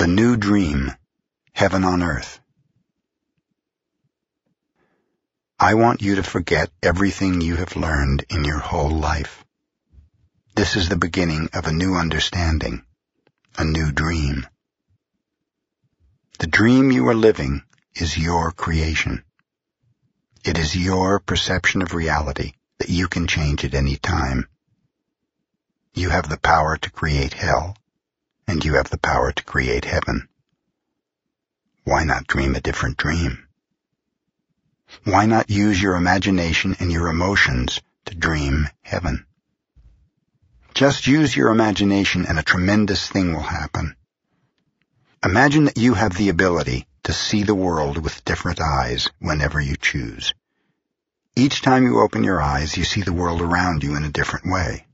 The New Dream, Heaven on Earth. I want you to forget everything you have learned in your whole life. This is the beginning of a new understanding, a new dream. The dream you are living is your creation. It is your perception of reality that you can change at any time. You have the power to create hell, and you have the power to create heaven. Why not dream a different dream? Why not use your imagination and your emotions to dream heaven? Just use your imagination and a tremendous thing will happen. Imagine that you have the ability to see the world with different eyes whenever you choose. Each time you open your eyes, you see the world around you in a different way.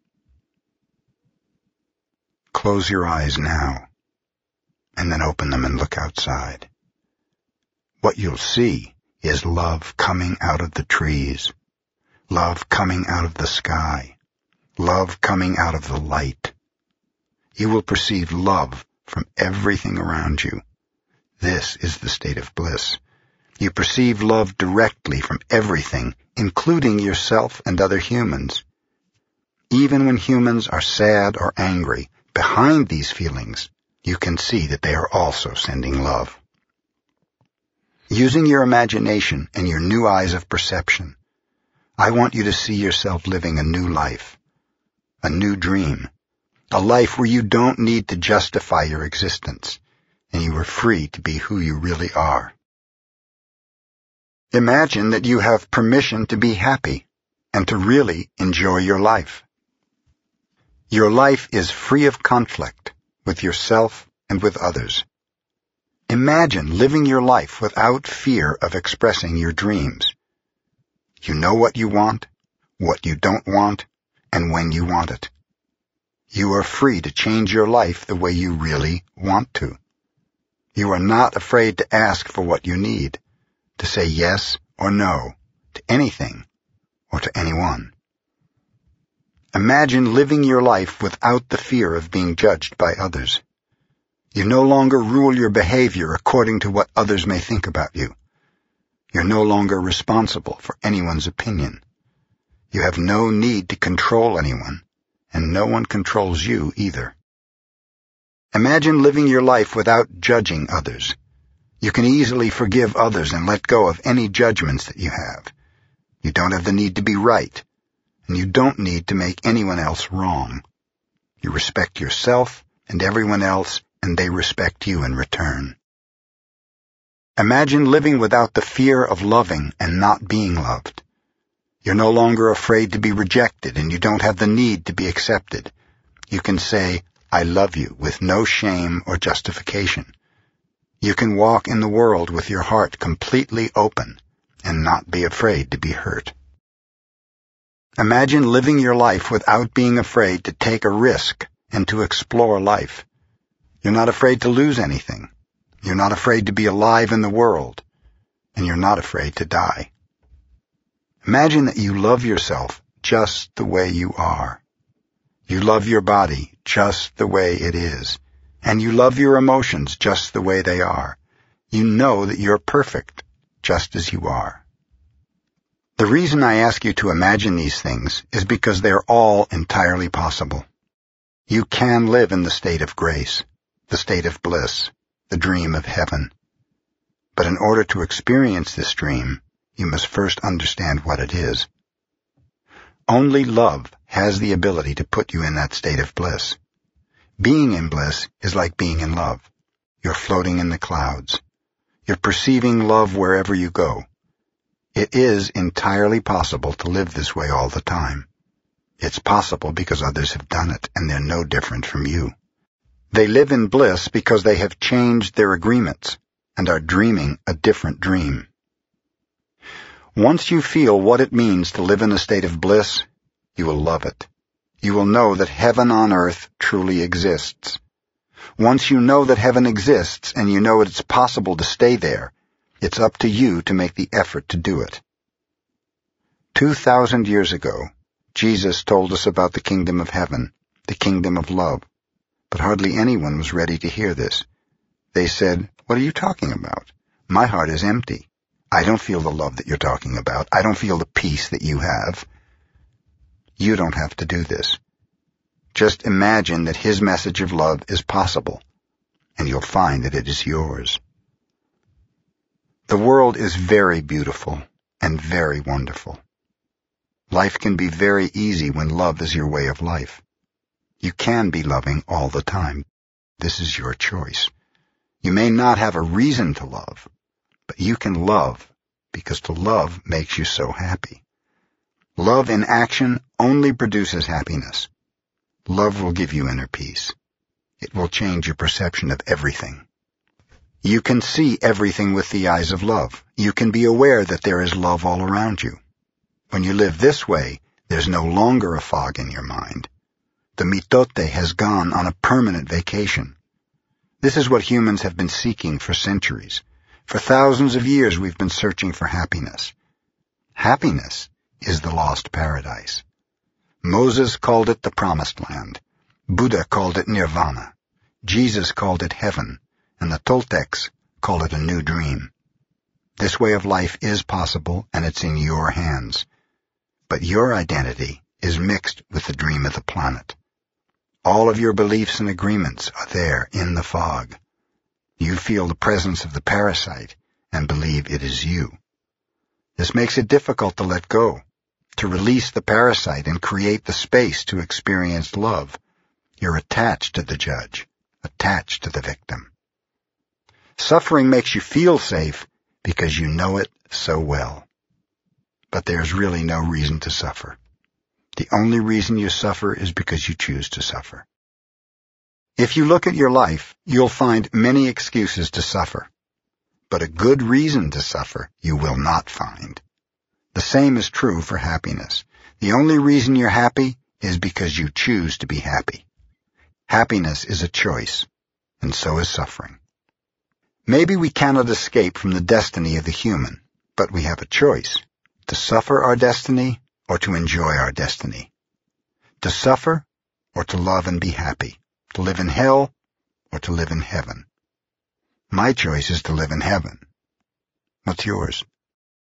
Close your eyes now, and then open them and look outside. What you'll see is love coming out of the trees, love coming out of the sky, love coming out of the light. You will perceive love from everything around you. This is the state of bliss. You perceive love directly from everything, including yourself and other humans. Even when humans are sad or angry, behind these feelings, you can see that they are also sending love. Using your imagination and your new eyes of perception, I want you to see yourself living a new life, a new dream, a life where you don't need to justify your existence, and you are free to be who you really are. Imagine that you have permission to be happy and to really enjoy your life. Your life is free of conflict with yourself and with others. Imagine living your life without fear of expressing your dreams. You know what you want, what you don't want, and when you want it. You are free to change your life the way you really want to. You are not afraid to ask for what you need, to say yes or no to anything or to anyone. Imagine living your life without the fear of being judged by others. You no longer rule your behavior according to what others may think about you. You're no longer responsible for anyone's opinion. You have no need to control anyone, and no one controls you either. Imagine living your life without judging others. You can easily forgive others and let go of any judgments that you have. You don't have the need to be right, and you don't need to make anyone else wrong. You respect yourself and everyone else, and they respect you in return. Imagine living without the fear of loving and not being loved. You're no longer afraid to be rejected, and you don't have the need to be accepted. You can say, "I love you," with no shame or justification. You can walk in the world with your heart completely open and not be afraid to be hurt. Imagine living your life without being afraid to take a risk and to explore life. You're not afraid to lose anything. You're not afraid to be alive in the world, and you're not afraid to die. Imagine that you love yourself just the way you are. You love your body just the way it is, and you love your emotions just the way they are. You know that you're perfect just as you are. The reason I ask you to imagine these things is because they're all entirely possible. You can live in the state of grace, the state of bliss, the dream of heaven. But in order to experience this dream, you must first understand what it is. Only love has the ability to put you in that state of bliss. Being in bliss is like being in love. You're floating in the clouds. You're perceiving love wherever you go. It is entirely possible to live this way all the time. It's possible because others have done it, and they're no different from you. They live in bliss because they have changed their agreements and are dreaming a different dream. Once you feel what it means to live in a state of bliss, you will love it. You will know that heaven on earth truly exists. Once you know that heaven exists and you know it's possible to stay there, it's up to you to make the effort to do it. 2,000 years ago, Jesus told us about the kingdom of heaven, the kingdom of love. But hardly anyone was ready to hear this. They said, "What are you talking about? My heart is empty. I don't feel the love that you're talking about. I don't feel the peace that you have." You don't have to do this. Just imagine that his message of love is possible, and you'll find that it is yours. The world is very beautiful and very wonderful. Life can be very easy when love is your way of life. You can be loving all the time. This is your choice. You may not have a reason to love, but you can love because to love makes you so happy. Love in action only produces happiness. Love will give you inner peace. It will change your perception of everything. You can see everything with the eyes of love. You can be aware that there is love all around you. When you live this way, there's no longer a fog in your mind. The mitote has gone on a permanent vacation. This is what humans have been seeking for centuries. For thousands of years we've been searching for happiness. Happiness is the lost paradise. Moses called it the promised land. Buddha called it nirvana. Jesus called it heaven. And the Toltecs call it a new dream. This way of life is possible, and it's in your hands. But your identity is mixed with the dream of the planet. All of your beliefs and agreements are there in the fog. You feel the presence of the parasite and believe it is you. This makes it difficult to let go, to release the parasite and create the space to experience love. You're attached to the judge, attached to the victim. Suffering makes you feel safe because you know it so well. But there's really no reason to suffer. The only reason you suffer is because you choose to suffer. If you look at your life, you'll find many excuses to suffer. But a good reason to suffer you will not find. The same is true for happiness. The only reason you're happy is because you choose to be happy. Happiness is a choice, and so is suffering. Maybe we cannot escape from the destiny of the human, but we have a choice, to suffer our destiny or to enjoy our destiny. To suffer or to love and be happy. To live in hell or to live in heaven. My choice is to live in heaven. What's yours?